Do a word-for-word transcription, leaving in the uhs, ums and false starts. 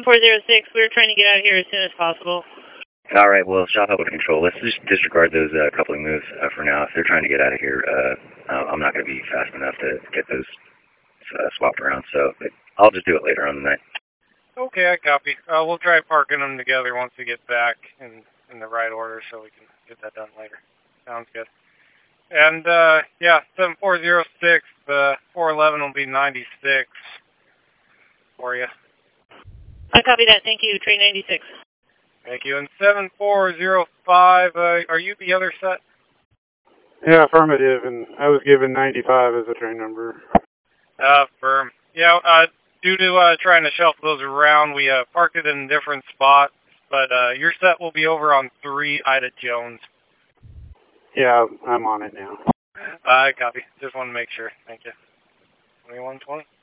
four zero six, we're trying to get out of here as soon as possible. All right, well, shop out with control. Let's just disregard those uh, coupling moves uh, for now. If they're trying to get out of here, uh, I'm not going to be fast enough to get those uh, swapped around, so I'll just do it later on the night. Okay, I copy. Uh, we'll try parking them together once we get back in, in the right order so we can get that done later. Sounds good. And, uh, yeah, seven four zero six, uh, four eleven will be ninety-six for you. I copy that. Thank you, train ninety-six. Thank you. And seven four zero five, uh, are you the other set? Yeah, affirmative, and I was given ninety-five as a train number. Uh, firm. Yeah, uh, due to, uh, trying to shuffle those around, we, uh, parked it in different spots, but, uh, your set will be over on three Ida Jones. Yeah, I'm on it now. I uh, copy. Just want to make sure. Thank you. twenty-one twenty.